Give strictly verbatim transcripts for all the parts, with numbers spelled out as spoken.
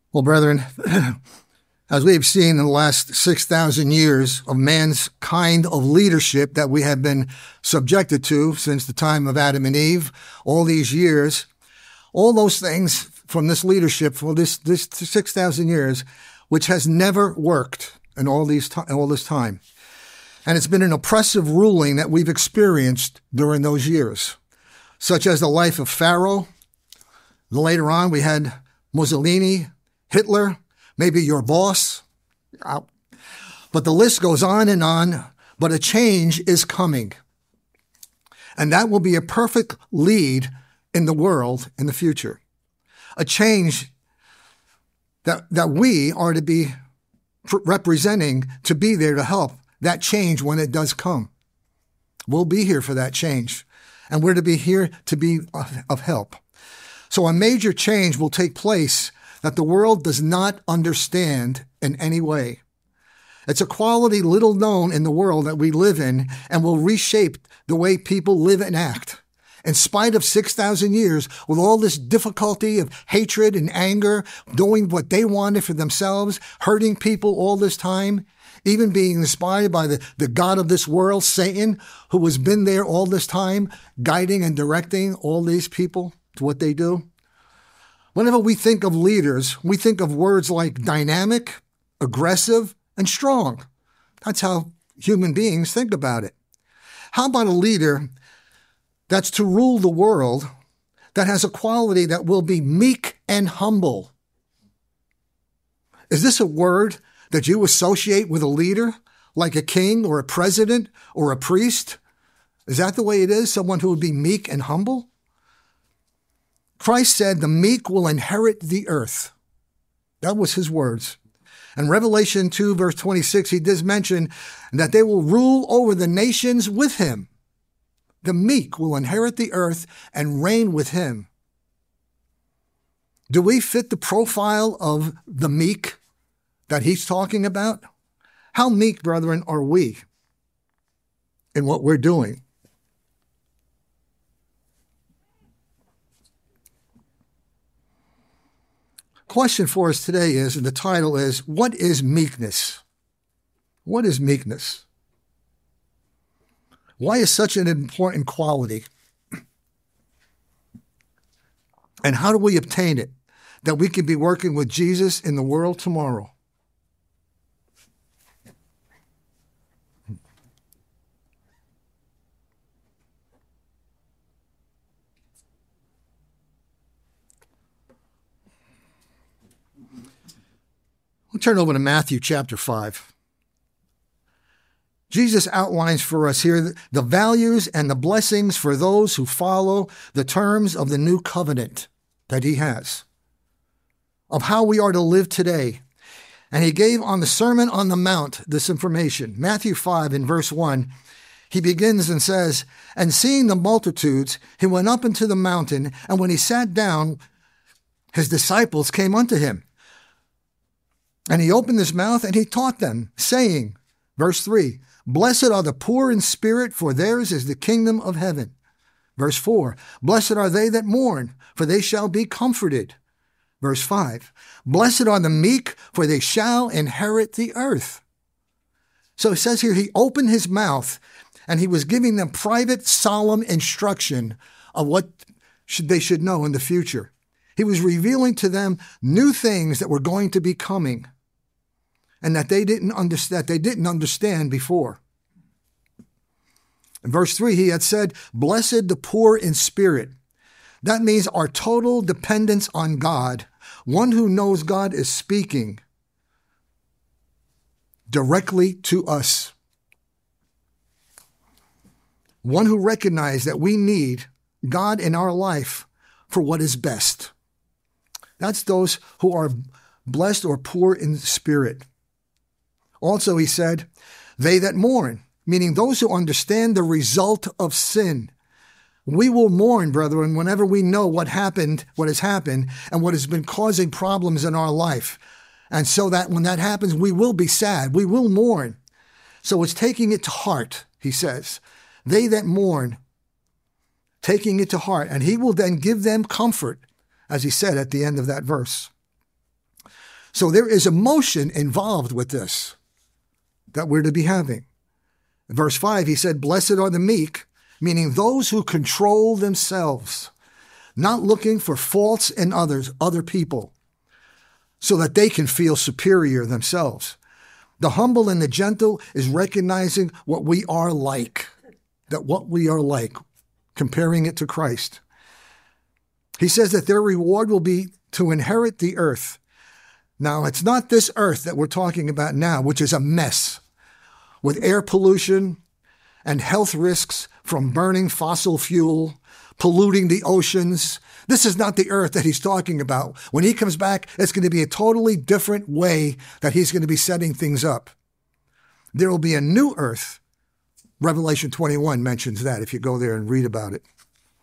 Well, brethren, as we've seen in the last six thousand years of man's kind of leadership that we have been subjected to since the time of Adam and Eve, all these years, all those things from this leadership for this, this six thousand years, which has never worked in all these all this time. And it's been an oppressive ruling that we've experienced during those years, such as the life of Pharaoh. Later on, we had Mussolini, Hitler, maybe your boss. But the list goes on and on, but a change is coming. And that will be a perfect lead in the world in the future. A change that, that we are to be representing, to be there to help that change when it does come. We'll be here for that change, and we're to be here to be of, of help. So a major change will take place that the world does not understand in any way. It's a quality little known in the world that we live in and will reshape the way people live and act. In spite of six thousand years, with all this difficulty of hatred and anger, doing what they wanted for themselves, hurting people all this time, even being inspired by the, the God of this world, Satan, who has been there all this time, guiding and directing all these people to what they do. Whenever we think of leaders, we think of words like dynamic, aggressive, and strong. That's how human beings think about it. How about a leader that's to rule the world that has a quality that will be meek and humble? Is this a word that you associate with a leader, like a king or a president or a priest? Is that the way it is? Someone who would be meek and humble? Christ said the meek will inherit the earth. That was his words. In Revelation two, verse twenty-six, he does mention that they will rule over the nations with him. The meek will inherit the earth and reign with him. Do we fit the profile of the meek that he's talking about? How meek, brethren, are we in what we're doing? Question for us today is, and the title is, what is meekness? What is meekness? Why is such an important quality? And how do we obtain it, that we can be working with Jesus in the world tomorrow? We'll turn over to Matthew chapter five. Jesus outlines for us here the values and the blessings for those who follow the terms of the new covenant that he has, of how we are to live today. And he gave on the Sermon on the Mount this information. Matthew five in verse one, he begins and says, "And seeing the multitudes, he went up into the mountain, and when he sat down, his disciples came unto him. And he opened his mouth and he taught them, saying," verse three, "Blessed are the poor in spirit, for theirs is the kingdom of heaven." Verse four, "Blessed are they that mourn, for they shall be comforted." Verse five, "Blessed are the meek, for they shall inherit the earth." So it says here, he opened his mouth and he was giving them private, solemn instruction of what should, they should know in the future. He was revealing to them new things that were going to be coming and that they didn't understand, that they didn't understand before. In verse three, he had said, "Blessed the poor in spirit." That means our total dependence on God, one who knows God is speaking directly to us. One who recognizes that we need God in our life for what is best. That's those who are blessed or poor in spirit. Also, he said, "They that mourn," meaning those who understand the result of sin. We will mourn, brethren, whenever we know what happened, what has happened, and what has been causing problems in our life. And so that when that happens, we will be sad. We will mourn. So it's taking it to heart, he says. They that mourn, taking it to heart. And he will then give them comfort, as he said at the end of that verse. So there is emotion involved with this that we're to be having. In verse five, he said, blessed are the meek, meaning those who control themselves, not looking for faults in others, other people, so that they can feel superior themselves. The humble and the gentle is recognizing what we are like, that what we are like, comparing it to Christ. He says that their reward will be to inherit the earth. Now, it's not this earth that we're talking about now, which is a mess with air pollution and health risks from burning fossil fuel, polluting the oceans. This is not the earth that he's talking about. When he comes back, it's going to be a totally different way that he's going to be setting things up. There will be a new earth. Revelation twenty-one mentions that if you go there and read about it.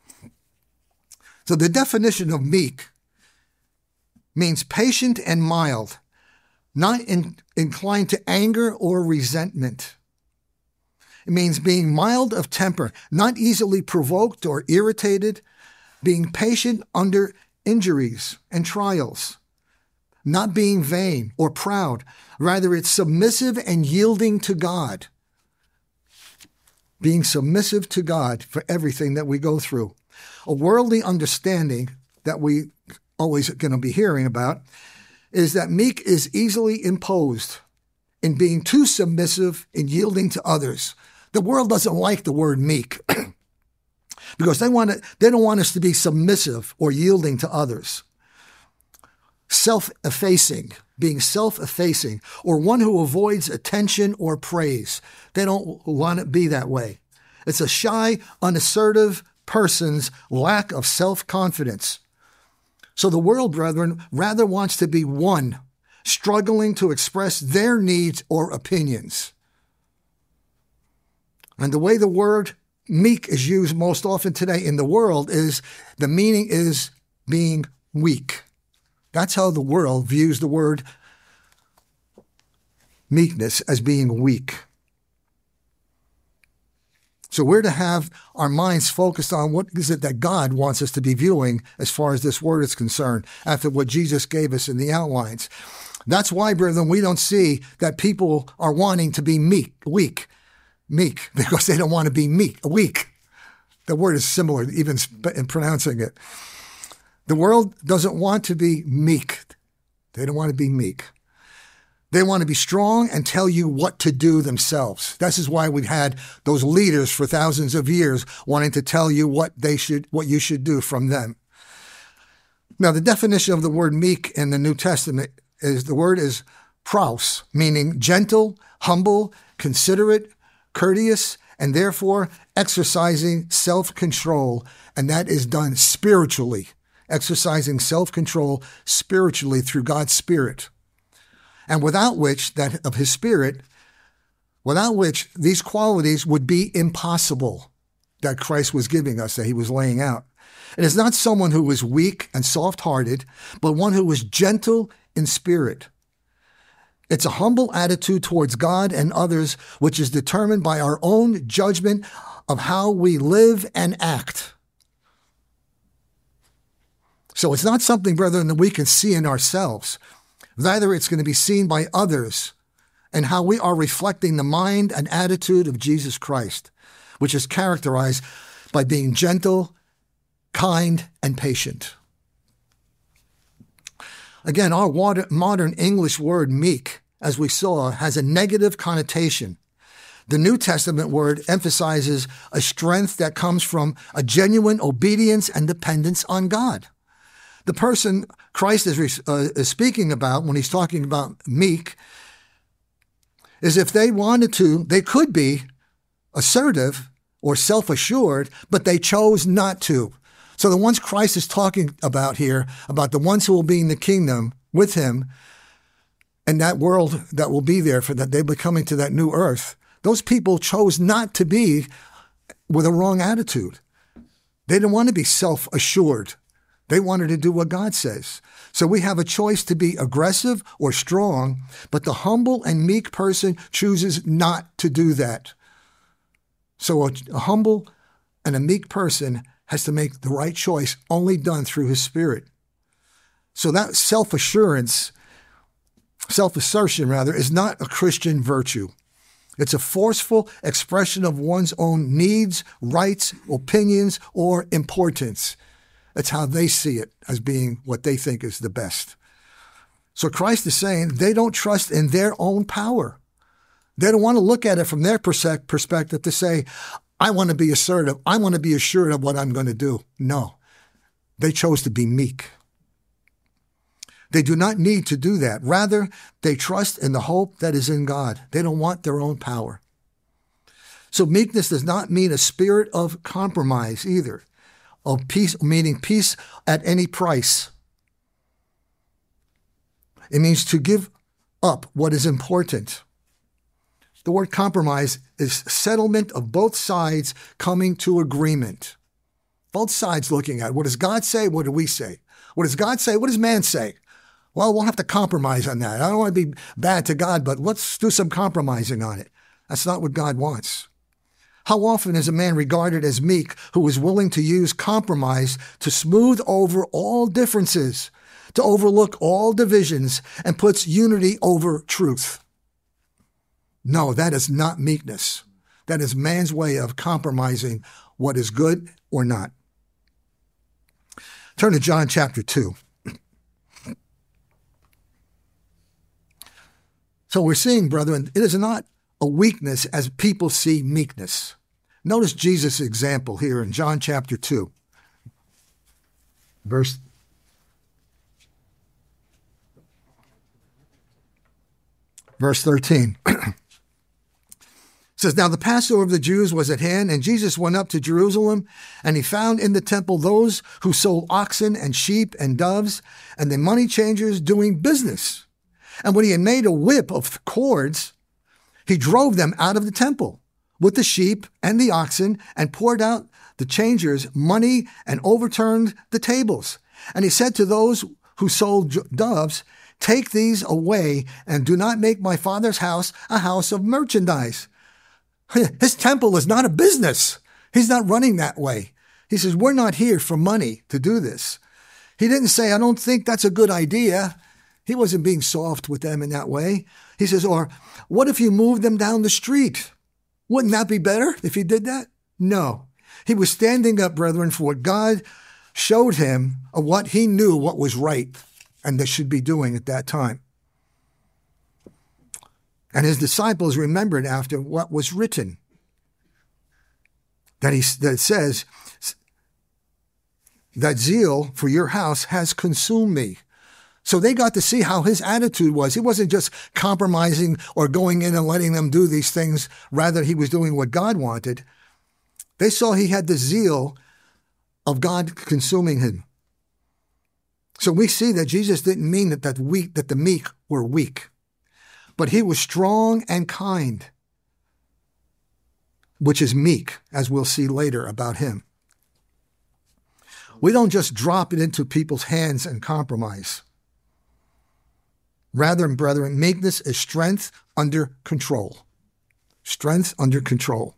So the definition of meek means patient and mild, not in, inclined to anger or resentment. It means being mild of temper, not easily provoked or irritated, being patient under injuries and trials, not being vain or proud. Rather, it's submissive and yielding to God, being submissive to God for everything that we go through. A worldly understanding that we always going to be hearing about is that meek is easily imposed in being too submissive and yielding to others. The world doesn't like the word meek because they want to, they don't want us to be submissive or yielding to others. Self-effacing, being self-effacing, or one who avoids attention or praise. They don't want it to be that way. It's a shy, unassertive person's lack of self-confidence. So the world, brethren, rather wants to be one, struggling to express their needs or opinions. And the way the word meek is used most often today in the world is, the meaning is being weak. That's how the world views the word meekness, as being weak. So we're to have our minds focused on what is it that God wants us to be viewing as far as this word is concerned, after what Jesus gave us in the outlines. That's why, brethren, we don't see that people are wanting to be meek, weak, meek, because they don't want to be meek, weak. The word is similar, even in pronouncing it. The world doesn't want to be meek. They don't want to be meek. They want to be strong and tell you what to do themselves. This is why we've had those leaders for thousands of years wanting to tell you what they should, what you should do from them. Now, the definition of the word meek in the New Testament is, the word is praus, meaning gentle, humble, considerate, courteous, and therefore exercising self-control. And that is done spiritually, exercising self-control spiritually through God's Spirit. And without which, that of his Spirit, without which these qualities would be impossible that Christ was giving us, that he was laying out. It is not someone who was weak and soft-hearted, but one who was gentle in spirit. It's a humble attitude towards God and others, which is determined by our own judgment of how we live and act. So it's not something, brethren, that we can see in ourselves. Rather, it's going to be seen by others and how we are reflecting the mind and attitude of Jesus Christ, which is characterized by being gentle, kind, and patient. Again, our modern English word meek, as we saw, has a negative connotation. The New Testament word emphasizes a strength that comes from a genuine obedience and dependence on God. The person Christ is, uh, is speaking about when he's talking about meek is, if they wanted to, they could be assertive or self-assured, but they chose not to. So the ones Christ is talking about here, about the ones who will be in the kingdom with him and that world that will be there for that, they'll be coming to that new earth. Those people chose not to be with a wrong attitude. They didn't want to be self-assured. They wanted to do what God says. So we have a choice to be aggressive or strong, but the humble and meek person chooses not to do that. So a, a humble and a meek person has to make the right choice, only done through his Spirit. So that self-assurance self-assertion rather, is not a Christian virtue. It's a forceful expression of one's own needs, rights, opinions, or importance. That's how they see it, as being what they think is the best. So Christ is saying they don't trust in their own power. They don't want to look at it from their perspective to say, I want to be assertive. I want to be assured of what I'm going to do. No, they chose to be meek. They do not need to do that. Rather, they trust in the hope that is in God. They don't want their own power. So meekness does not mean a spirit of compromise either, of peace, meaning peace at any price. It means to give up what is important. The word compromise is settlement of both sides coming to agreement. Both sides looking at it. What does God say? What do we say? What does God say? What does man say? Well, we'll have to compromise on that. I don't want to be bad to God, but let's do some compromising on it. That's not what God wants. How often is a man regarded as meek who is willing to use compromise to smooth over all differences, to overlook all divisions, and puts unity over truth? No, that is not meekness. That is man's way of compromising what is good or not. Turn to John chapter two. So we're seeing, brethren, it is not a weakness as people see meekness. Notice Jesus' example here in John chapter two, verse verse thirteen. It says, now the Passover of the Jews was at hand, and Jesus went up to Jerusalem, and he found in the temple those who sold oxen and sheep and doves, and the money changers doing business. And when he had made a whip of cords, he drove them out of the temple with the sheep and the oxen, and poured out the changers money and overturned the tables. And he said to those who sold doves, take these away and do not make my Father's house a house of merchandise. His temple is not a business. He's not running that way. He says, we're not here for money to do this. He didn't say, I don't think that's a good idea. He wasn't being soft with them in that way. He says, or what if you moved them down the street? Wouldn't that be better if he did that? No. He was standing up, brethren, for what God showed him of what he knew what was right and they should be doing at that time. And his disciples remembered after what was written, that he that says that zeal for your house has consumed me. So they got to see how his attitude was. He wasn't just compromising or going in and letting them do these things. Rather, he was doing what God wanted. They saw he had the zeal of God consuming him. So we see that Jesus didn't mean that, that, weak, that the meek were weak, but he was strong and kind, which is meek, as we'll see later about him. We don't just drop it into people's hands and compromise. Rather, brethren, meekness is strength under control. Strength under control.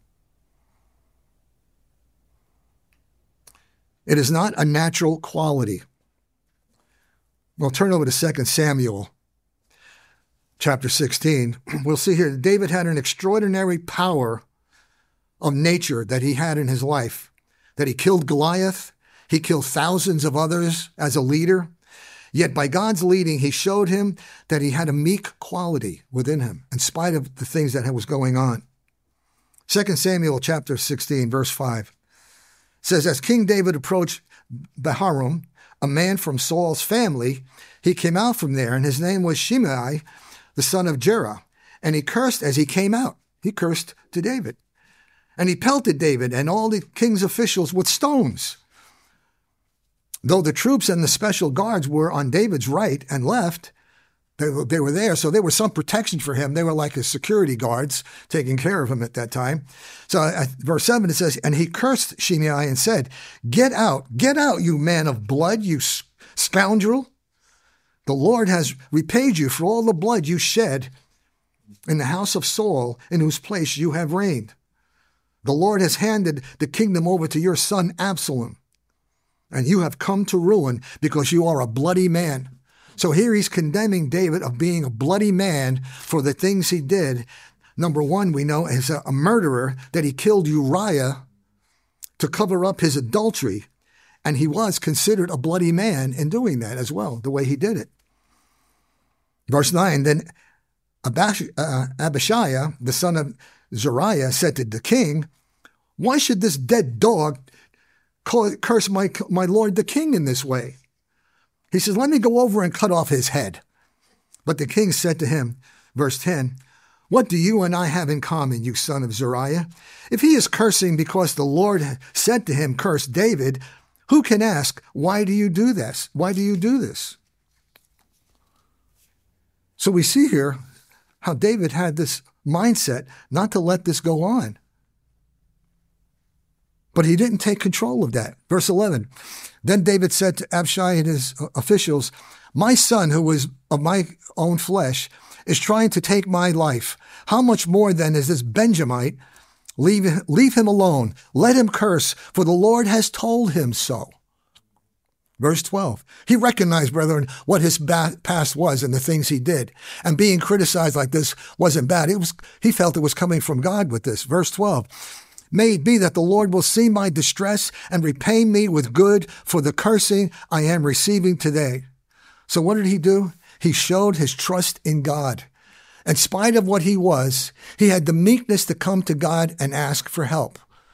It is not a natural quality. We'll turn over to Second Samuel, chapter sixteen. We'll see here that David had an extraordinary power of nature that he had in his life, that he killed Goliath, he killed thousands of others as a leader. Yet by God's leading, he showed him that he had a meek quality within him, in spite of the things that was going on. Second Samuel chapter sixteen, verse five says, as King David approached Bahurim, a man from Saul's family, he came out from there, and his name was Shimei, the son of Jerah. And he cursed as he came out. He cursed to David. And he pelted David and all the king's officials with stones. Though the troops and the special guards were on David's right and left, they, they were there, so there was some protection for him. They were like his security guards taking care of him at that time. So uh, verse seven, it says, and he cursed Shimei and said, get out, get out, you man of blood, you scoundrel. The Lord has repaid you for all the blood you shed in the house of Saul, in whose place you have reigned. The Lord has handed the kingdom over to your son Absalom, and you have come to ruin because you are a bloody man. So here he's condemning David of being a bloody man for the things he did. Number one, we know is a, a murderer, that he killed Uriah to cover up his adultery. And he was considered a bloody man in doing that as well, the way he did it. Verse nine, then Abash, uh, Abishai, the son of Zeruiah, said to the king, why should this dead dog call, curse my, my lord the king in this way? He says, let me go over and cut off his head. But the king said to him, verse ten, what do you and I have in common, you son of Zeruiah? If he is cursing because the Lord said to him, curse David, who can ask, why do you do this? Why do you do this? So we see here how David had this mindset not to let this go on. But he didn't take control of that. Verse eleven, then David said to Abishai and his officials, my son, who was of my own flesh, is trying to take my life. How much more then is this Benjamite? Leave, leave him alone. Let him curse, for the Lord has told him so. Verse twelve, he recognized, brethren, what his past was and the things he did. And being criticized like this wasn't bad. It was, he felt it was coming from God with this. Verse twelve, may it be that the Lord will see my distress and repay me with good for the cursing I am receiving today. So what did he do? He showed his trust in God. In spite of what he was, he had the meekness to come to God and ask for help.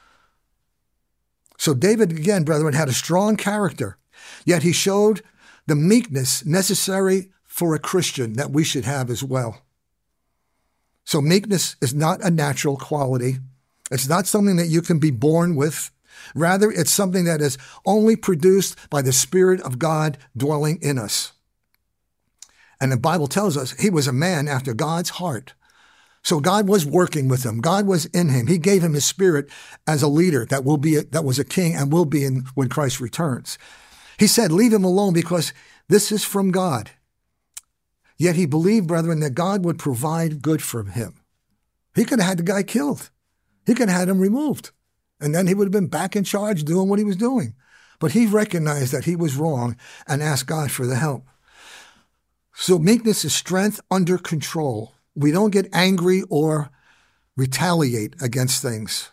So David, again, brethren, had a strong character, yet he showed the meekness necessary for a Christian that we should have as well. So meekness is not a natural quality. It's not something that you can be born with. Rather, it's something that is only produced by the Spirit of God dwelling in us. And the Bible tells us he was a man after God's heart. So God was working with him. God was in him. He gave him his Spirit as a leader that will be a, that was a king and will be in when Christ returns. He said, leave him alone because this is from God. Yet he believed, brethren, that God would provide good for him. He could have had the guy killed. He could have had him removed. And then he would have been back in charge doing what he was doing. But he recognized that he was wrong and asked God for the help. So meekness is strength under control. We don't get angry or retaliate against things.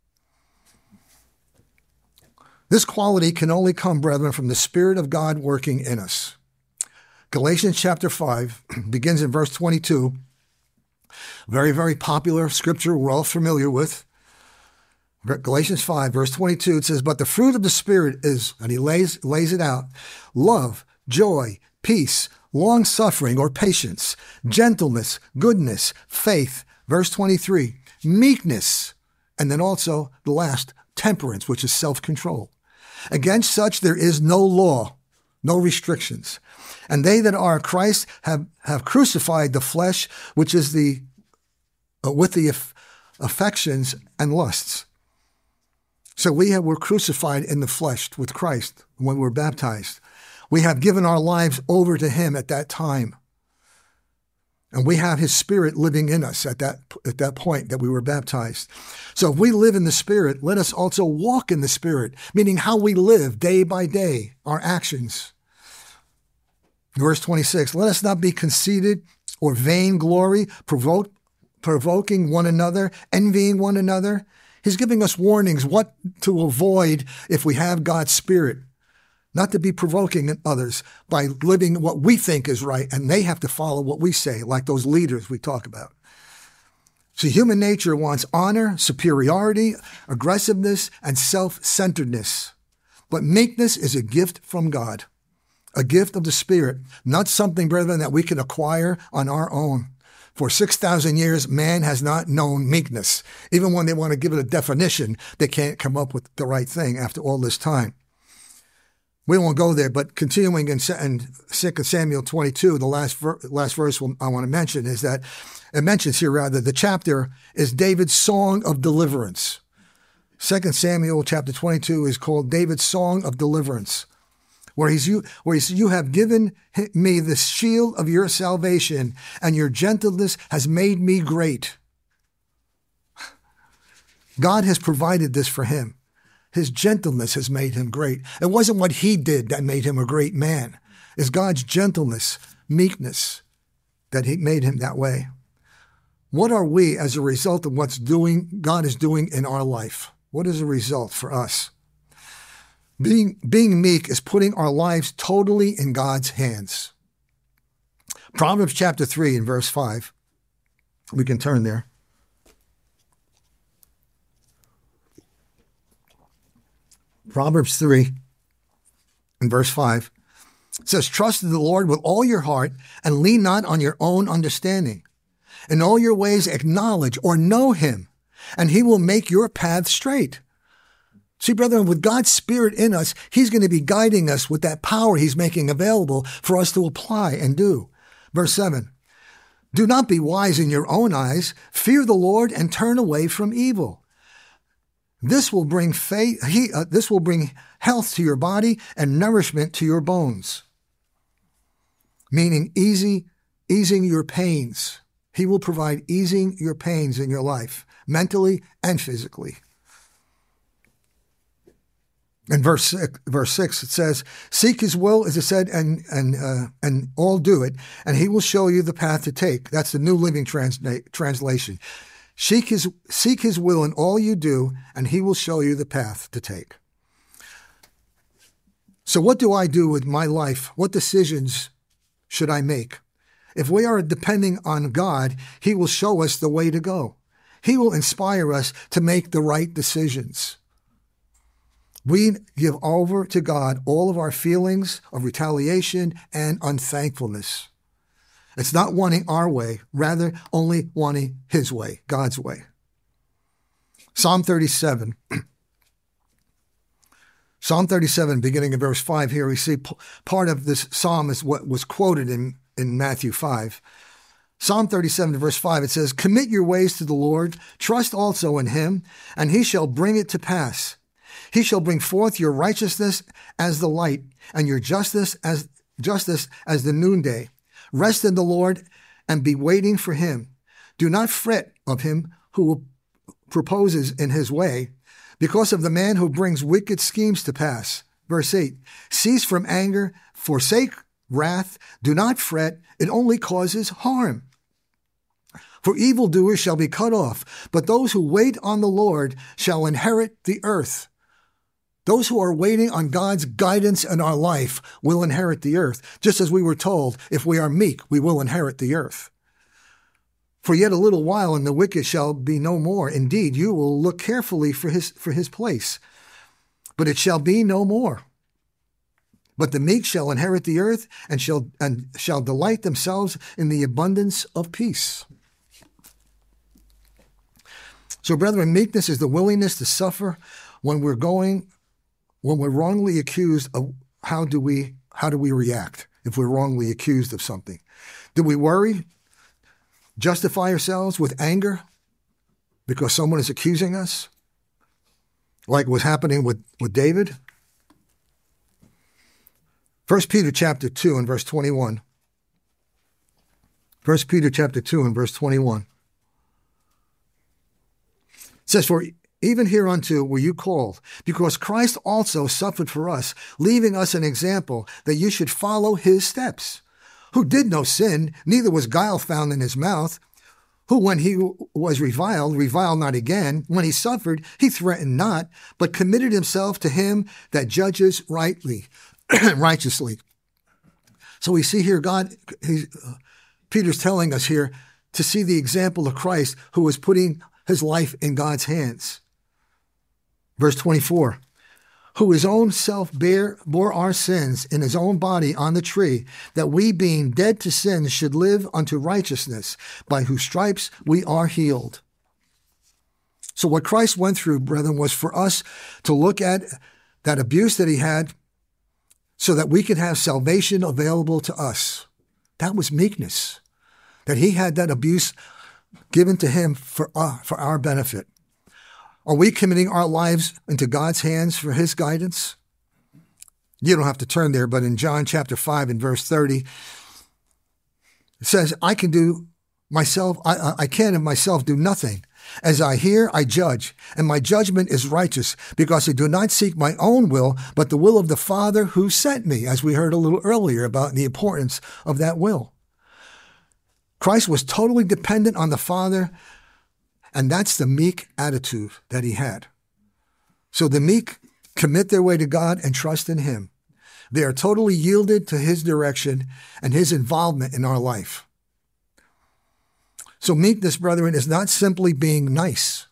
This quality can only come, brethren, from the Spirit of God working in us. Galatians chapter five begins in verse twenty-two. Very, very popular scripture we're all familiar with. Galatians five, verse twenty-two, it says, but the fruit of the Spirit is, and he lays, lays it out, love, joy, peace, long-suffering or patience, gentleness, goodness, faith. Verse twenty-three, meekness, and then also the last, temperance, which is self-control. Against such there is no law, no restrictions. And they that are Christ have, have crucified the flesh, which is the uh, with the aff- affections and lusts. So we have, were crucified in the flesh with Christ when we were baptized. We have given our lives over to him at that time. And we have his Spirit living in us at that, at that point that we were baptized. So if we live in the Spirit, let us also walk in the Spirit, meaning how we live day by day, our actions. Verse twenty-six, let us not be conceited or vainglory, provoke, provoking one another, envying one another. He's giving us warnings what to avoid if we have God's Spirit. Not to be provoking others by living what we think is right, and they have to follow what we say, like those leaders we talk about. See, human nature wants honor, superiority, aggressiveness, and self-centeredness. But meekness is a gift from God, a gift of the Spirit, not something, brethren, that we can acquire on our own. For six thousand years, man has not known meekness. Even when they want to give it a definition, they can't come up with the right thing after all this time. We won't go there, but continuing in Second Samuel twenty-two, the last ver- last verse I want to mention is that it mentions here rather the chapter is David's song of deliverance. Second Samuel chapter twenty-two is called David's song of deliverance, where he's you where he's you have given me the shield of your salvation, and your gentleness has made me great. God has provided this for him. His gentleness has made him great. It wasn't what he did that made him a great man. is God's gentleness, meekness, that he made him that way. What are we as a result of what's doing God is doing in our life? What is the result for us? Being, being meek is putting our lives totally in God's hands. Proverbs chapter three and verse five. We can turn there. Proverbs three and verse five. It says, trust in the Lord with all your heart and lean not on your own understanding. In all your ways acknowledge or know him, and he will make your path straight. See, brethren, with God's Spirit in us, he's going to be guiding us with that power he's making available for us to apply and do. Verse seven, do not be wise in your own eyes. Fear the Lord and turn away from evil. This will bring faith, he, uh, this will bring health to your body and nourishment to your bones. Meaning easy, easing your pains. He will provide easing your pains in your life, mentally and physically. In verse six, verse six, it says, seek his will, as it said, and and uh, and all do it, and he will show you the path to take. That's the New Living Transla- Translation. Seek his, seek his will in all you do, and he will show you the path to take. So what do I do with my life? What decisions should I make? If we are depending on God, he will show us the way to go. He will inspire us to make the right decisions. We give over to God all of our feelings of retaliation and unthankfulness. It's not wanting our way, rather only wanting his way, God's way. Psalm thirty-seven. Psalm thirty-seven, beginning in verse five here, we see p- part of this psalm is what was quoted in, in Matthew five. Psalm thirty-seven, verse five, it says, commit your ways to the Lord, trust also in him, and he shall bring it to pass. He shall bring forth your righteousness as the light, and your justice as justice as the noonday. Rest in the Lord and be waiting for him. Do not fret of him who proposes in his way, because of the man who brings wicked schemes to pass. Verse eight, cease from anger, forsake wrath, do not fret, it only causes harm. For evildoers shall be cut off, but those who wait on the Lord shall inherit the earth. Those who are waiting on God's guidance in our life will inherit the earth, just as we were told, if we are meek, we will inherit the earth. For yet a little while, and the wicked shall be no more. Indeed, you will look carefully for his, for his place, but it shall be no more. But the meek shall inherit the earth and shall, and shall delight themselves in the abundance of peace. So, brethren, meekness is the willingness to suffer when we're going When we're wrongly accused of how do we how do we react if we're wrongly accused of something? Do we worry, justify ourselves with anger because someone is accusing us, like was happening with, with David? First Peter chapter two and verse twenty-one. First Peter chapter two and verse twenty-one. It says, for even hereunto were you called, because Christ also suffered for us, leaving us an example that you should follow his steps, who did no sin, neither was guile found in his mouth, who when he was reviled, reviled not again, when he suffered, he threatened not, but committed himself to him that judges rightly, righteously. So we see here God, he, uh, Peter's telling us here to see the example of Christ who was putting his life in God's hands. Verse twenty-four, who his own self bare, bore our sins in his own body on the tree, that we being dead to sins should live unto righteousness, by whose stripes we are healed. So what Christ went through, brethren, was for us to look at that abuse that he had so that we could have salvation available to us. That was meekness, that he had that abuse given to him for, uh, for our benefit. Are we committing our lives into God's hands for his guidance? You don't have to turn there, but in John chapter five and verse thirty, it says, I can do myself, I, I can of myself do nothing. As I hear, I judge, and my judgment is righteous, because I do not seek my own will, but the will of the Father who sent me, as we heard a little earlier about the importance of that will. Christ was totally dependent on the Father, and that's the meek attitude that he had. So the meek commit their way to God and trust in him. They are totally yielded to his direction and his involvement in our life. So meekness, brethren, is not simply being nice.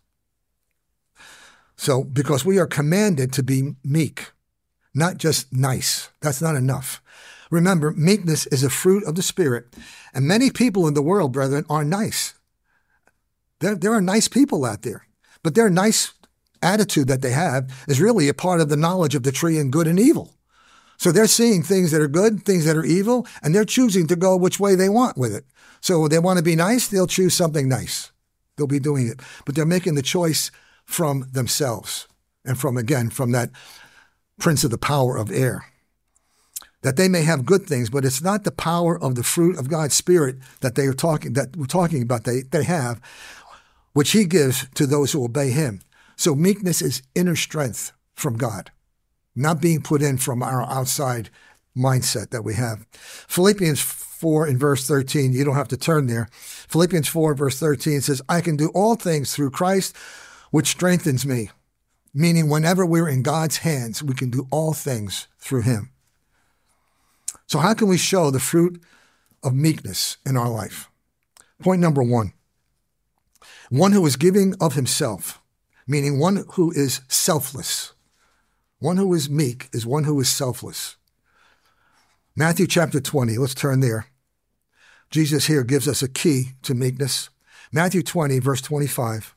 So, because we are commanded to be meek, not just nice. That's not enough. Remember, meekness is a fruit of the Spirit. And many people in the world, brethren, are nice. There, there are nice people out there. But their nice attitude that they have is really a part of the knowledge of the tree and good and evil. So they're seeing things that are good, things that are evil, and they're choosing to go which way they want with it. So they want to be nice, they'll choose something nice. They'll be doing it. But they're making the choice from themselves and from, again, from that prince of the power of air. That they may have good things, but it's not the power of the fruit of God's Spirit that they are talking, that we're talking about they, they have, which he gives to those who obey him. So meekness is inner strength from God, not being put in from our outside mindset that we have. Philippians four in verse thirteen, you don't have to turn there. Philippians four verse thirteen says, I can do all things through Christ, which strengthens me. Meaning whenever we're in God's hands, we can do all things through him. So how can we show the fruit of meekness in our life? Point number one, one who is giving of himself, meaning one who is selfless. One who is meek is one who is selfless. Matthew chapter twenty, let's turn there. Jesus here gives us a key to meekness. Matthew twenty, verse twenty-five.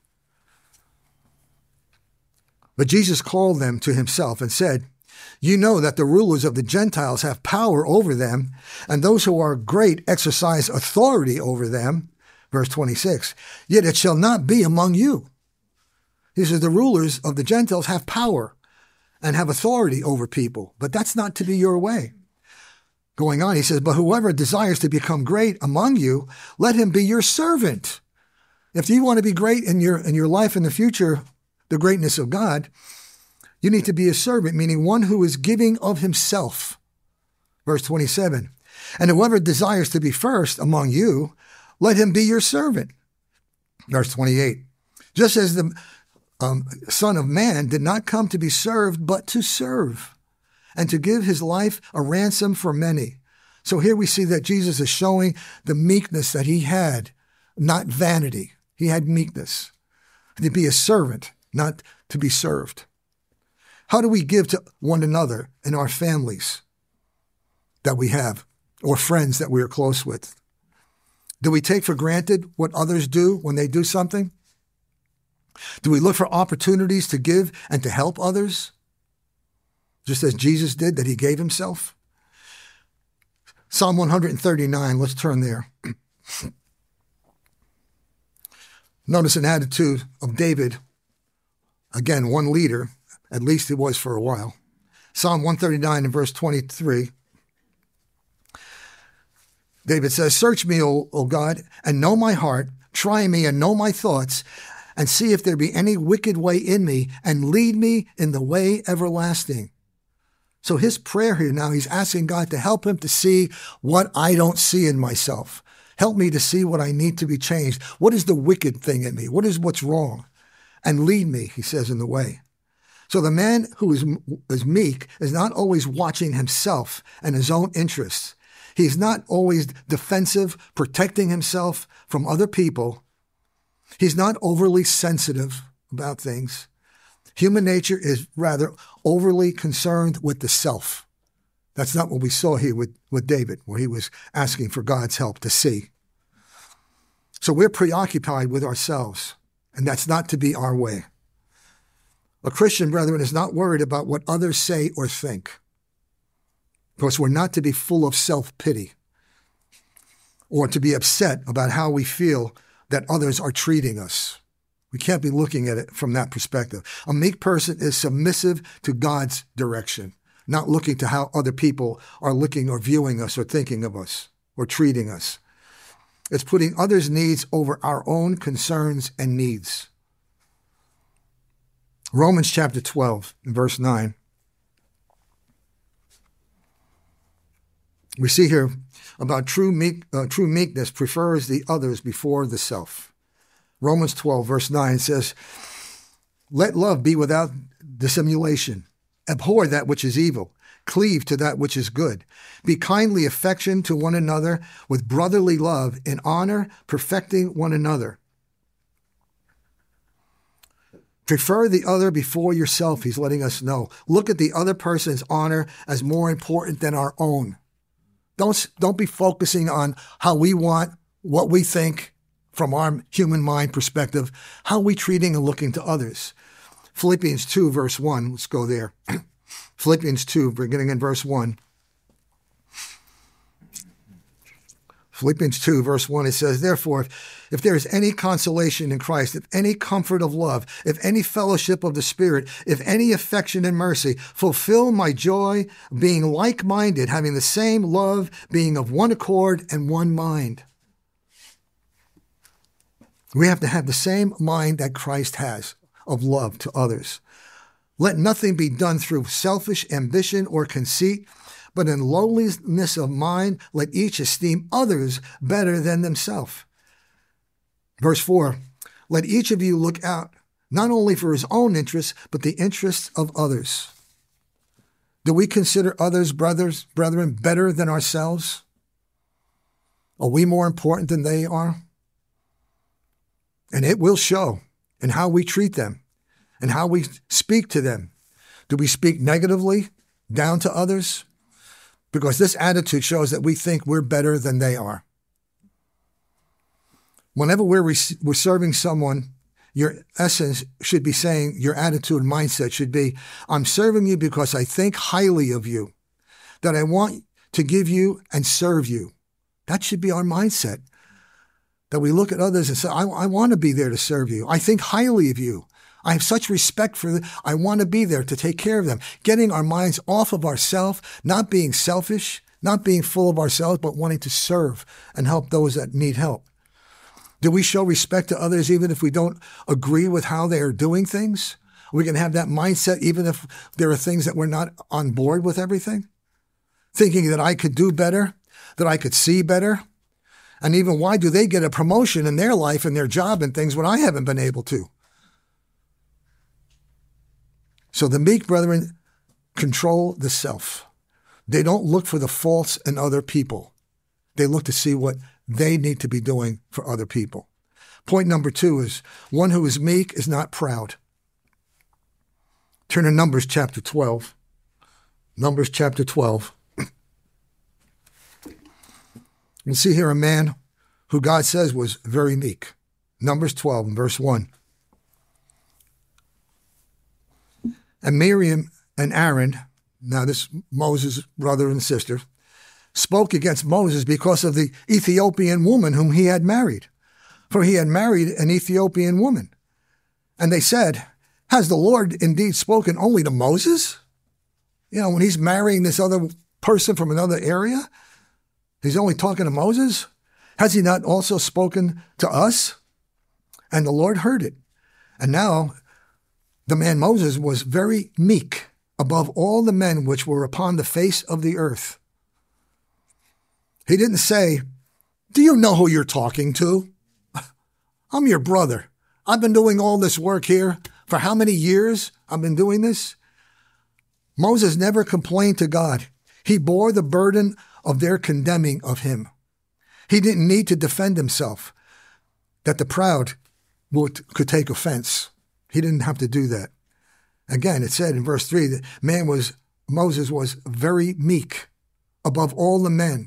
But Jesus called them to himself and said, you know that the rulers of the Gentiles have power over them, and those who are great exercise authority over them. Verse twenty-six, yet it shall not be among you. He says the rulers of the Gentiles have power and have authority over people, but that's not to be your way. Going on, he says, but whoever desires to become great among you, let him be your servant. If you want to be great in your in your life in the future, the greatness of God, you need to be a servant, meaning one who is giving of himself. Verse twenty-seven, and whoever desires to be first among you, let him be your servant. Verse twenty-eight, just as the um, Son of Man did not come to be served, but to serve, and to give his life a ransom for many. So here we see that Jesus is showing the meekness that he had, not vanity. He had meekness, to be a servant, not to be served. How do we give to one another in our families that we have, or friends that we are close with? Do we take for granted what others do when they do something? Do we look for opportunities to give and to help others? Just as Jesus did, that he gave himself? Psalm one thirty-nine, let's turn there. Notice an attitude of David. Again, one leader, at least it was for a while. Psalm one thirty-nine and verse twenty-three. David says, search me, O, o God, and know my heart. Try me and know my thoughts, and see if there be any wicked way in me, and lead me in the way everlasting. So his prayer here now, he's asking God to help him to see what I don't see in myself. Help me to see what I need to be changed. What is the wicked thing in me? What is what's wrong? And lead me, he says, in the way. So the man who is, is meek is not always watching himself and his own interests. He's not always defensive, protecting himself from other people. He's not overly sensitive about things. Human nature is rather overly concerned with the self. That's not what we saw here with, with David, where he was asking for God's help to see. So we're preoccupied with ourselves, and that's not to be our way. A Christian, brethren, is not worried about what others say or think. Of course, we're not to be full of self-pity or to be upset about how we feel that others are treating us. We can't be looking at it from that perspective. A meek person is submissive to God's direction, not looking to how other people are looking or viewing us or thinking of us or treating us. It's putting others' needs over our own concerns and needs. Romans chapter twelve, verse nine. We see here about true meek, uh, true meekness prefers the others before the self. Romans twelve, verse nine says, let love be without dissimulation. Abhor that which is evil. Cleave to that which is good. Be kindly affectioned to one another with brotherly love, in honor, perfecting one another. Prefer the other before yourself, he's letting us know. Look at the other person's honor as more important than our own. Don't, don't be focusing on how we want, what we think from our human mind perspective, how we treating and looking to others. Philippians two, verse one, let's go there. Philippians two, beginning in verse one. Philippians two, verse one, it says, therefore, if, if there is any consolation in Christ, if any comfort of love, if any fellowship of the Spirit, if any affection and mercy, fulfill my joy, being like-minded, having the same love, being of one accord and one mind. We have to have the same mind that Christ has of love to others. Let nothing be done through selfish ambition or conceit, but in lowliness of mind, let each esteem others better than themselves. Verse four, let each of you look out not only for his own interests, but the interests of others. Do we consider others, brothers, brethren, better than ourselves? Are we more important than they are? And it will show in how we treat them and how we speak to them. Do we speak negatively down to others? Because this attitude shows that we think we're better than they are. Whenever we're, re- we're serving someone, your essence should be saying, your attitude and mindset should be, I'm serving you because I think highly of you, that I want to give you and serve you. That should be our mindset. That we look at others and say, I, I want to be there to serve you. I think highly of you. I have such respect for them. I want to be there to take care of them. Getting our minds off of ourselves, not being selfish, not being full of ourselves, but wanting to serve and help those that need help. Do we show respect to others even if we don't agree with how they are doing things? We can have that mindset even if there are things that we're not on board with everything? Thinking that I could do better, that I could see better. And even why do they get a promotion in their life and their job and things when I haven't been able to? So the meek brethren control the self. They don't look for the faults in other people. They look to see what they need to be doing for other people. Point number two is one who is meek is not proud. Turn to Numbers chapter twelve. Numbers chapter twelve. We'll see here a man who God says was very meek. Numbers twelve, verse one. And Miriam and Aaron, now this Moses' brother and sister, spoke against Moses because of the Ethiopian woman whom he had married. For he had married an Ethiopian woman. And they said, has the Lord indeed spoken only to Moses? You know, when he's marrying this other person from another area, he's only talking to Moses? Has he not also spoken to us? And the Lord heard it. And now the man Moses was very meek above all the men which were upon the face of the earth. He didn't say, do you know who you're talking to? I'm your brother. I've been doing all this work here for how many years I've been doing this? Moses never complained to God. He bore the burden of their condemning of him. He didn't need to defend himself, that the proud would, could take offense. He didn't have to do that. Again, it said in verse three that man was, Moses was very meek above all the men.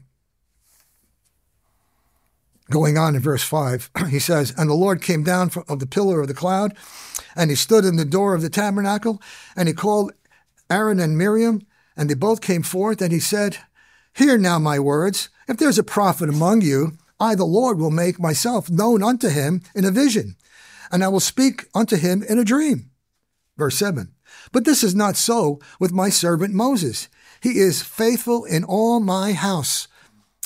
Going on in verse five, he says, and the Lord came down from of the pillar of the cloud, and he stood in the door of the tabernacle, and he called Aaron and Miriam, and they both came forth, and he said, hear now my words. If there's a prophet among you, I, the Lord, will make myself known unto him in a vision, and I will speak unto him in a dream. Verse seven, but this is not so with my servant Moses. He is faithful in all my house.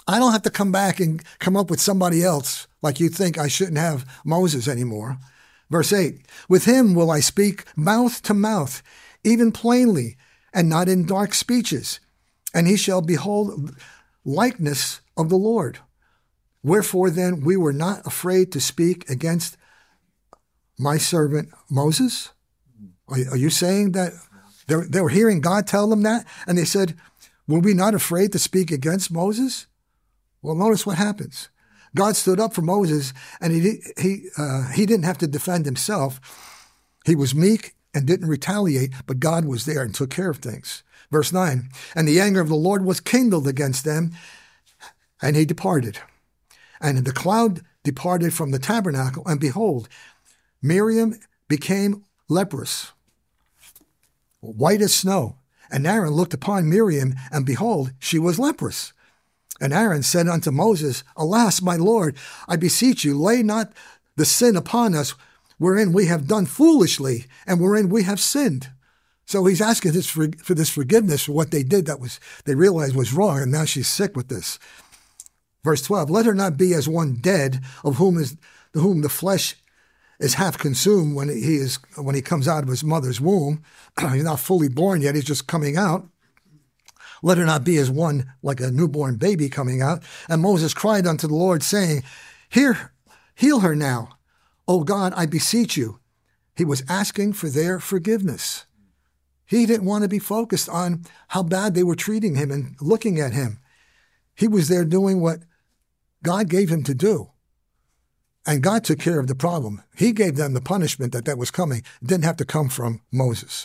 I don't have to come back and come up with somebody else like you think I shouldn't have Moses anymore. Verse eight, with him will I speak mouth to mouth, even plainly, and not in dark speeches. And he shall behold likeness of the Lord. Wherefore then we were not afraid to speak against my servant Moses? Are, are you saying that they, they were hearing God tell them that? And they said, were we not afraid to speak against Moses? Well, notice what happens. God stood up for Moses, and he, he, uh, he didn't have to defend himself. He was meek and didn't retaliate, but God was there and took care of things. Verse nine, and the anger of the Lord was kindled against them, and he departed. And the cloud departed from the tabernacle, and behold, Miriam became leprous, white as snow. And Aaron looked upon Miriam, and behold, she was leprous. And Aaron said unto Moses, alas, my Lord, I beseech you, lay not the sin upon us, wherein we have done foolishly, and wherein we have sinned. So he's asking this for, for this forgiveness for what they did that was they realized was wrong, and now she's sick with this. Verse twelve, let her not be as one dead, of whom is whom the flesh is half consumed when he is when he comes out of his mother's womb. He's not fully born yet, he's just coming out. Let her not be as one like a newborn baby coming out. And Moses cried unto the Lord, saying, Here, heal her now. O God, I beseech you. He was asking for their forgiveness. He didn't want to be focused on how bad they were treating him and looking at him. He was there doing what God gave him to do. And God took care of the problem. He gave them the punishment that that was coming. It didn't have to come from Moses.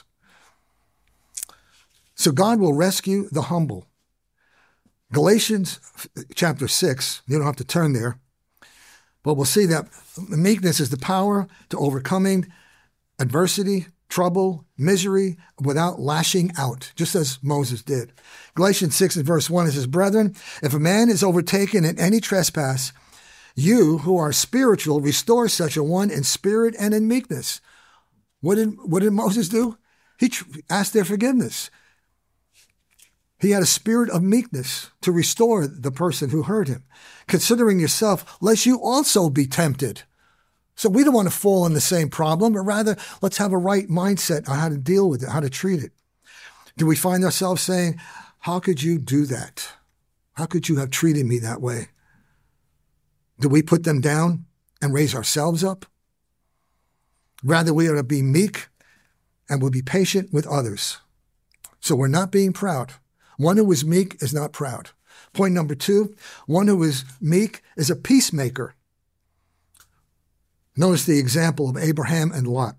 So God will rescue the humble. Galatians chapter six, you don't have to turn there, but we'll see that meekness is the power to overcoming adversity, trouble, misery, without lashing out, just as Moses did. Galatians six and verse one, it says, Brethren, if a man is overtaken in any trespass, you who are spiritual, restore such a one in spirit and in meekness. What did, what did Moses do? He tr- asked their forgiveness. He had a spirit of meekness to restore the person who hurt him, considering yourself, lest you also be tempted. So we don't want to fall in the same problem, but rather let's have a right mindset on how to deal with it, how to treat it. Do we find ourselves saying, how could you do that? How could you have treated me that way? Do we put them down and raise ourselves up? Rather, we are to be meek and we'll be patient with others. So we're not being proud. One who is meek is not proud. Point number two, one who is meek is a peacemaker. Notice the example of Abraham and Lot.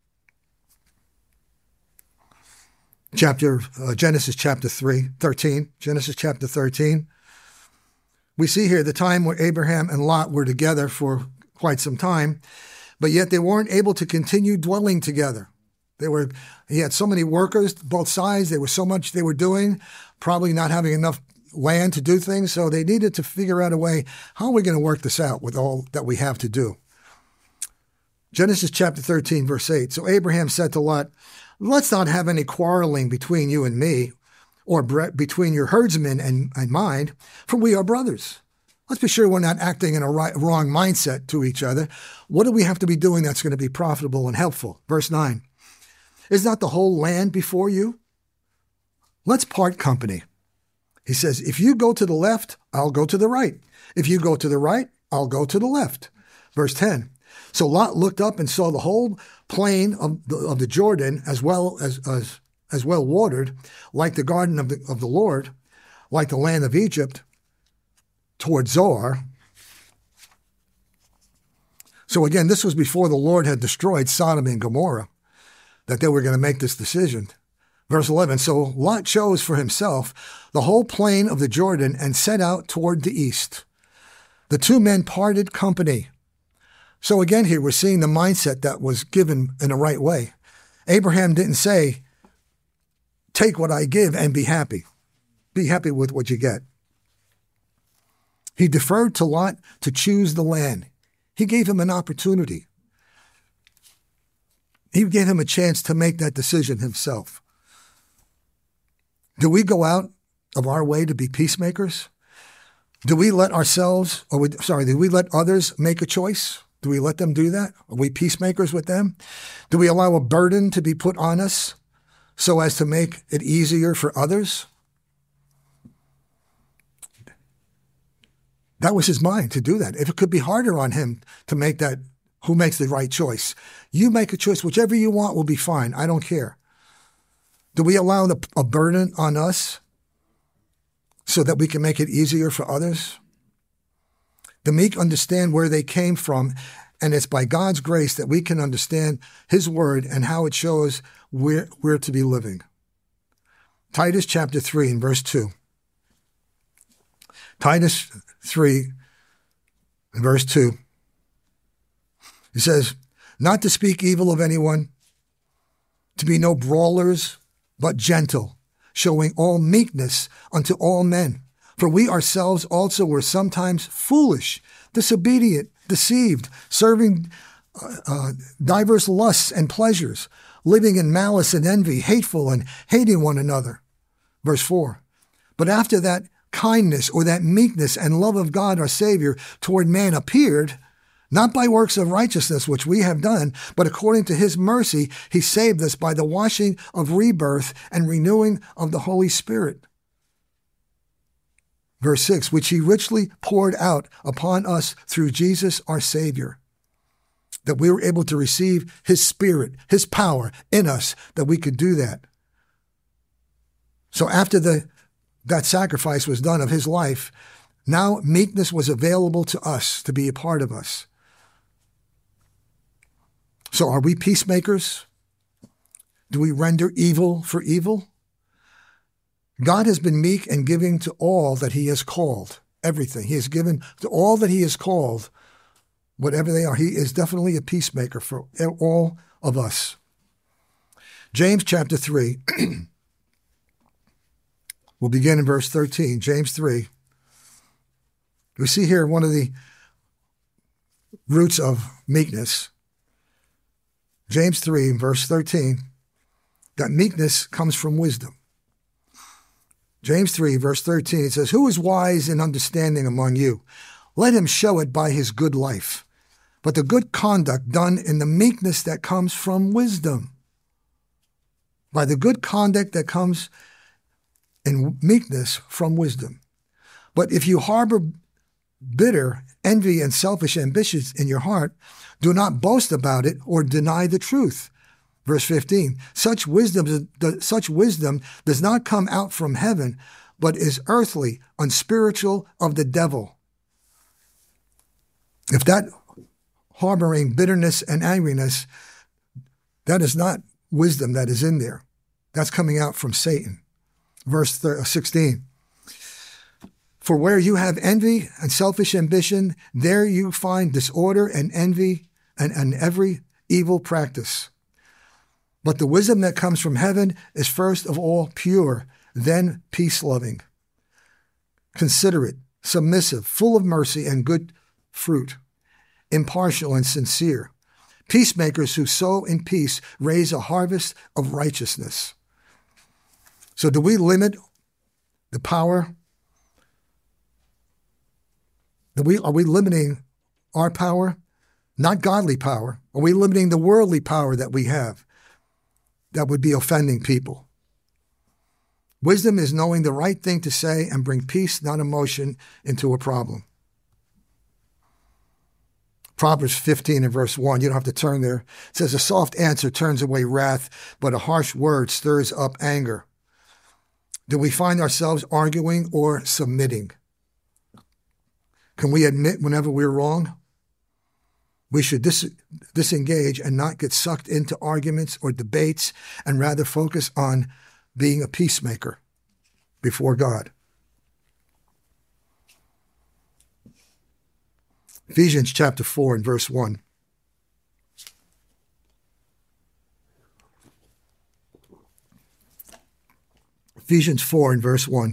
Chapter uh, Genesis chapter three, thirteen. Genesis chapter thirteen. We see here the time where Abraham and Lot were together for quite some time, but yet they weren't able to continue dwelling together. They were, he had so many workers, both sides. There was so much they were doing, probably not having enough land to do things. So they needed to figure out a way, how are we going to work this out with all that we have to do? Genesis chapter thirteen, verse eight. So Abraham said to Lot, let's not have any quarreling between you and me, or bre- between your herdsmen and, and mine, for we are brothers. Let's be sure we're not acting in a right, wrong mindset to each other. What do we have to be doing that's going to be profitable and helpful? Verse nine. Is not the whole land before you? Let's part company. He says, if you go to the left, I'll go to the right. If you go to the right, I'll go to the left. Verse ten. So Lot looked up and saw the whole plain of the, of the Jordan as well as, as, as well watered, like the garden of the, of the Lord, like the land of Egypt, toward Zoar. So again, this was before the Lord had destroyed Sodom and Gomorrah, that they were going to make this decision. Verse eleven, so Lot chose for himself the whole plain of the Jordan and set out toward the east. The two men parted company. So again here we're seeing the mindset that was given in the right way. Abraham didn't say, take what I give and be happy. Be happy with what you get. He deferred to Lot to choose the land. He gave him an opportunity. He gave him a chance to make that decision himself. Do we go out of our way to be peacemakers? Do we let ourselves, or we, sorry, do we let others make a choice? Do we let them do that? Are we peacemakers with them? Do we allow a burden to be put on us so as to make it easier for others? That was his mind, to do that. If it could be harder on him to make that, who makes the right choice? You make a choice, whichever you want will be fine. I don't care. Do we allow the, a burden on us so that we can make it easier for others? The meek understand where they came from, and it's by God's grace that we can understand his word and how it shows where we're to be living. Titus chapter three and verse two. Titus three and verse two. He says, not to speak evil of anyone, to be no brawlers, but gentle, showing all meekness unto all men. For we ourselves also were sometimes foolish, disobedient, deceived, serving uh, uh, diverse lusts and pleasures, living in malice and envy, hateful and hating one another. Verse four. But after that kindness or that meekness and love of God our Savior toward man appeared, not by works of righteousness which we have done, but according to his mercy, he saved us by the washing of rebirth and renewing of the Holy Spirit. Verse six, which he richly poured out upon us through Jesus our Savior, that we were able to receive his Spirit, his power in us, that we could do that. So after the that sacrifice was done of his life, now meekness was available to us to be a part of us. So are we peacemakers? Do we render evil for evil? God has been meek and giving to all that he has called, everything. He has given to all that he has called, whatever they are. He is definitely a peacemaker for all of us. James chapter three, we'll begin in verse thirteen, James three. We see here one of the roots of meekness. James three, verse thirteen, that meekness comes from wisdom. James three, verse thirteen, it says, who is wise and understanding among you? Let him show it by his good life, but the good conduct done in the meekness that comes from wisdom. By the good conduct that comes in meekness from wisdom. But if you harbor bitter envy and selfish ambitions in your heart, do not boast about it or deny the truth. Verse fifteen, such wisdom, such wisdom does not come out from heaven, but is earthly, unspiritual, of the devil. If that harboring bitterness and angriness, that is not wisdom that is in there. That's coming out from Satan. Verse sixteen, for where you have envy and selfish ambition, there you find disorder and envy and, and every evil practice. But the wisdom that comes from heaven is first of all pure, then peace-loving, considerate, submissive, full of mercy and good fruit, impartial and sincere. Peacemakers who sow in peace raise a harvest of righteousness. So do we limit the power? Do we, are we limiting our power? Not godly power. Are we limiting the worldly power that we have that would be offending people? Wisdom is knowing the right thing to say and bring peace, not emotion, into a problem. Proverbs fifteen and verse one, you don't have to turn there. It says, a soft answer turns away wrath, but a harsh word stirs up anger. Do we find ourselves arguing or submitting? Can we admit whenever we're wrong? We should dis- disengage and not get sucked into arguments or debates and rather focus on being a peacemaker before God. Ephesians chapter four and verse one. Ephesians four and verse one.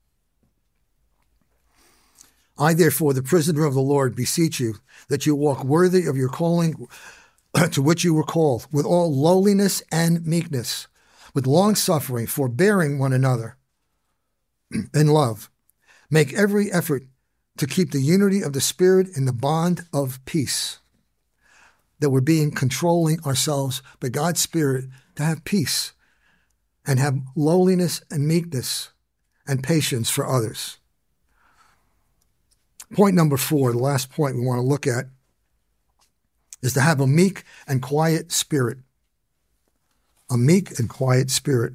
I, therefore, the prisoner of the Lord, beseech you that you walk worthy of your calling to which you were called, with all lowliness and meekness, with long-suffering, forbearing one another in love. Make every effort to keep the unity of the Spirit in the bond of peace. That we're being controlling ourselves by God's Spirit to have peace and have lowliness and meekness and patience for others. Point number four, the last point we want to look at, is to have a meek and quiet spirit. A meek and quiet spirit.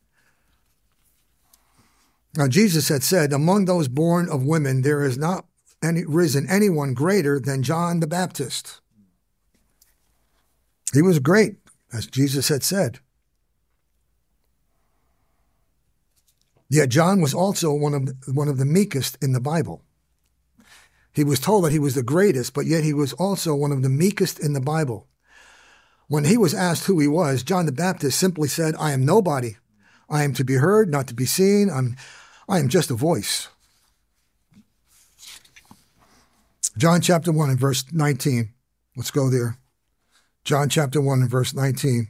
Now, Jesus had said, among those born of women, there is not any, risen anyone greater than John the Baptist. He was great, as Jesus had said. Yet John was also one of, one of the meekest in the Bible. He was told that he was the greatest, but yet he was also one of the meekest in the Bible. When he was asked who he was, John the Baptist simply said, I am nobody. I am to be heard, not to be seen. I'm, I am just a voice. John chapter one and verse nineteen. Let's go there. John chapter one and verse nineteen.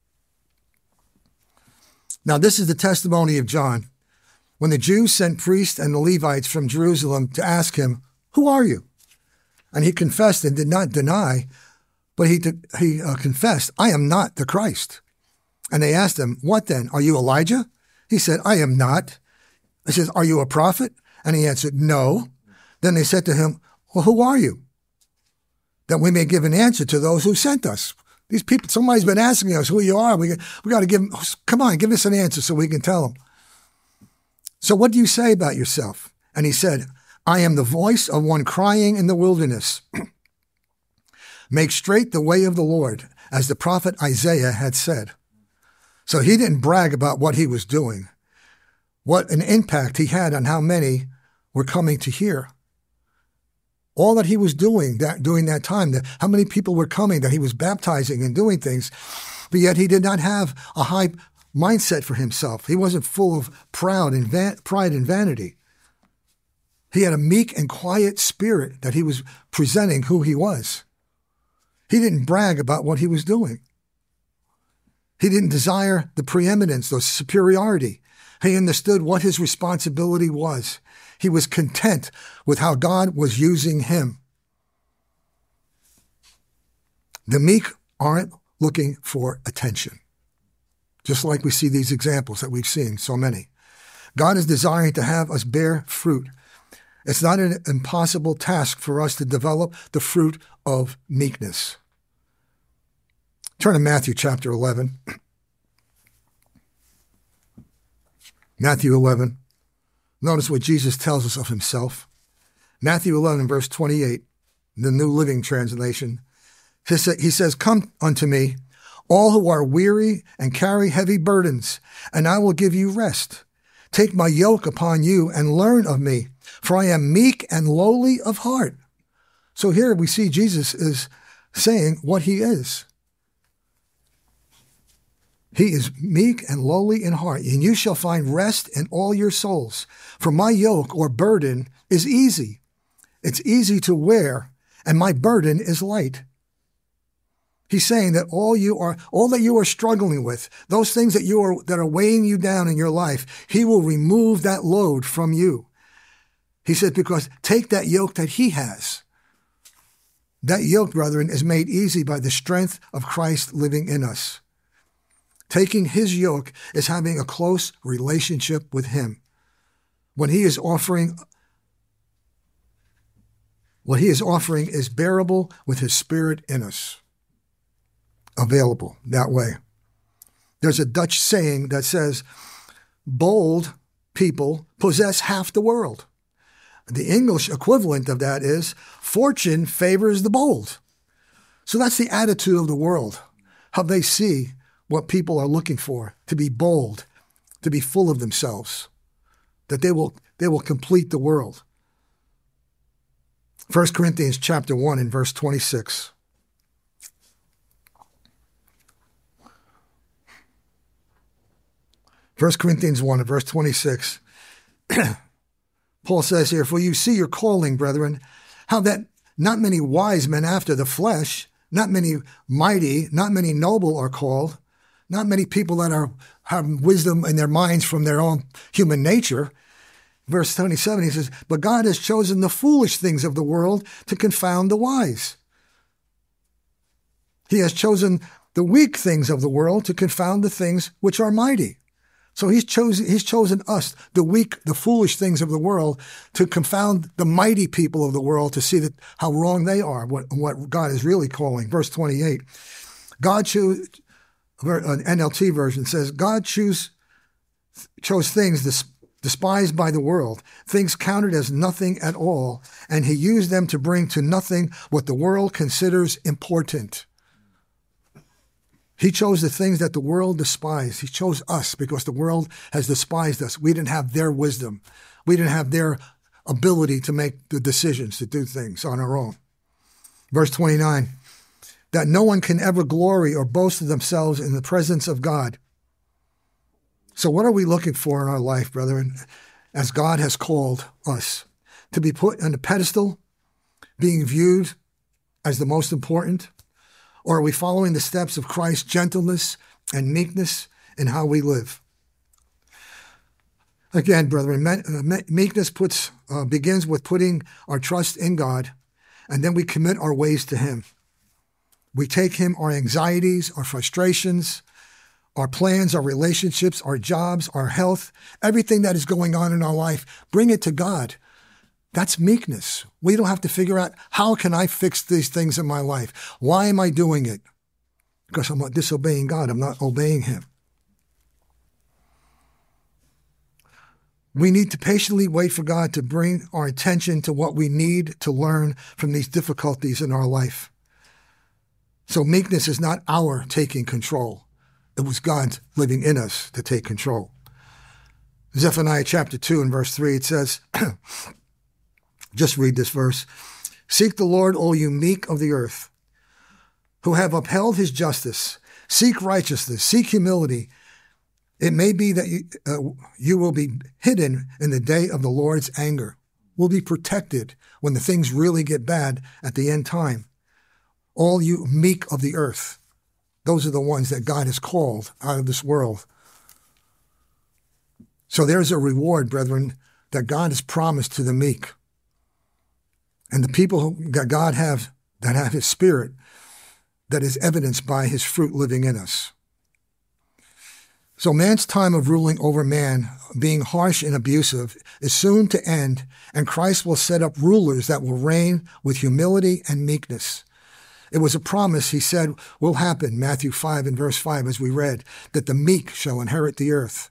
Now this is the testimony of John. When the Jews sent priests and the Levites from Jerusalem to ask him, who are you? And he confessed and did not deny, but he, he uh, confessed, I am not the Christ. And they asked him, what then? Are you Elijah? He said, I am not. He says, are you a prophet? And he answered, no. Then they said to him, well, who are you? That we may give an answer to those who sent us. These people, somebody's been asking us who you are. We, we got to give them, come on, give us an answer so we can tell them. So what do you say about yourself? And he said, I am the voice of one crying in the wilderness. Make straight the way of the Lord, as the prophet Isaiah had said. So he didn't brag about what he was doing, what an impact he had on how many were coming to hear. All that he was doing that during that time, that how many people were coming, that he was baptizing and doing things, but yet he did not have a high mindset for himself. He wasn't full of proud and van- pride and vanity. He had a meek and quiet spirit that he was presenting who he was. He didn't brag about what he was doing. He didn't desire the preeminence, the superiority. He understood what his responsibility was. He was content with how God was using him. The meek aren't looking for attention, just like we see these examples that we've seen, so many. God is desiring to have us bear fruit. It's not an impossible task for us to develop the fruit of meekness. Turn to Matthew chapter eleven. Matthew eleven. Notice what Jesus tells us of himself. Matthew eleven, verse twenty-eight, the New Living Translation. He says, come unto me, all who are weary and carry heavy burdens, and I will give you rest. Take my yoke upon you and learn of me, for I am meek and lowly of heart. So here we see Jesus is saying what he is. He is meek and lowly in heart, and you shall find rest in all your souls. For my yoke or burden is easy. It's easy to wear, and my burden is light. He's saying that all you are, all that you are struggling with, those things that you are, that are weighing you down in your life, he will remove that load from you. He said, because take that yoke that he has. That yoke, brethren, is made easy by the strength of Christ living in us. Taking his yoke is having a close relationship with him. When he is offering, what he is offering is bearable with his spirit in us. Available that way. There's a Dutch saying that says, bold people possess half the world. The English equivalent of that is, fortune favors the bold. So that's the attitude of the world, how they see what people are looking for, to be bold, to be full of themselves, that they will they will complete the world. First Corinthians chapter one and verse twenty-six. First Corinthians one and verse twenty-six. Paul says here, for you see your calling, brethren, how that not many wise men after the flesh, not many mighty, not many noble are called, not many people that are have wisdom in their minds from their own human nature. verse twenty-seven, he says, but God has chosen the foolish things of the world to confound the wise. He has chosen the weak things of the world to confound the things which are mighty. So he's chosen, he's chosen us, the weak, the foolish things of the world, to confound the mighty people of the world, to see that how wrong they are, what, what God is really calling. Verse twenty-eight, God chose, an N L T version says, God choose, chose things dis, despised by the world, things counted as nothing at all, and he used them to bring to nothing what the world considers important. He chose the things that the world despised. He chose us because the world has despised us. We didn't have their wisdom. We didn't have their ability to make the decisions, to do things on our own. Verse twenty-nine, that no one can ever glory or boast of themselves in the presence of God. So what are we looking for in our life, brethren, as God has called us? To be put on a pedestal, being viewed as the most important? Or are we following the steps of Christ's gentleness and meekness in how we live? Again, brethren, meekness puts, uh, begins with putting our trust in God, and then we commit our ways to him. We take him our anxieties, our frustrations, our plans, our relationships, our jobs, our health, everything that is going on in our life, bring it to God. That's meekness. We don't have to figure out, how can I fix these things in my life? Why am I doing it? Because I'm not disobeying God. I'm not obeying him. We need to patiently wait for God to bring our attention to what we need to learn from these difficulties in our life. So meekness is not our taking control. It was God living in us to take control. Zephaniah chapter two and verse three, it says, just read this verse. Seek the Lord, all you meek of the earth, who have upheld his justice. Seek righteousness, seek humility. It may be that you, uh, you will be hidden in the day of the Lord's anger. Will be protected when the things really get bad at the end time. All you meek of the earth. Those are the ones that God has called out of this world. So there's a reward, brethren, that God has promised to the meek. And the people who, that God have, that have his spirit, that is evidenced by his fruit living in us. So man's time of ruling over man, being harsh and abusive, is soon to end, and Christ will set up rulers that will reign with humility and meekness. It was a promise he said will happen, Matthew five and verse five, as we read, that the meek shall inherit the earth.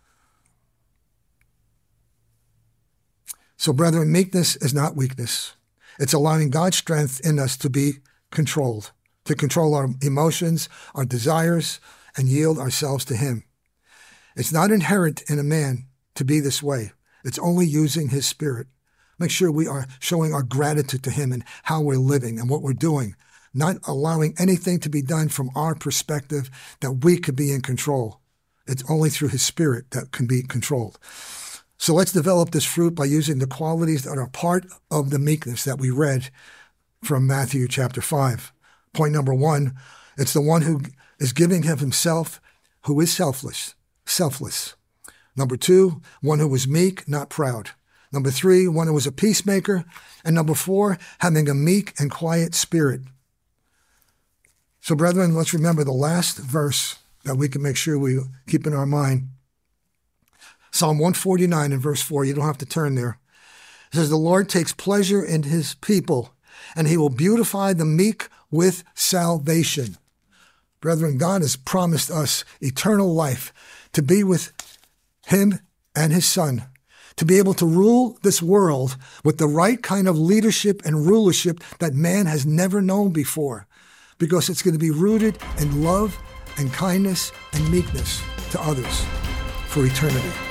So, brethren, meekness is not weakness. It's allowing God's strength in us to be controlled, to control our emotions, our desires, and yield ourselves to him. It's not inherent in a man to be this way. It's only using his spirit. Make sure we are showing our gratitude to him and how we're living and what we're doing, not allowing anything to be done from our perspective that we could be in control. It's only through his spirit that can be controlled. So let's develop this fruit by using the qualities that are part of the meekness that we read from Matthew chapter five. Point number one, it's the one who is giving of himself, who is selfless, selfless. Number two, one who was meek, not proud. Number three, one who was a peacemaker. And number four, having a meek and quiet spirit. So brethren, let's remember the last verse that we can make sure we keep in our mind. Psalm one forty-nine and verse four, you don't have to turn there. It says, the Lord takes pleasure in his people, and he will beautify the meek with salvation. Brethren, God has promised us eternal life, to be with him and his son, to be able to rule this world with the right kind of leadership and rulership that man has never known before, because it's going to be rooted in love and kindness and meekness to others for eternity.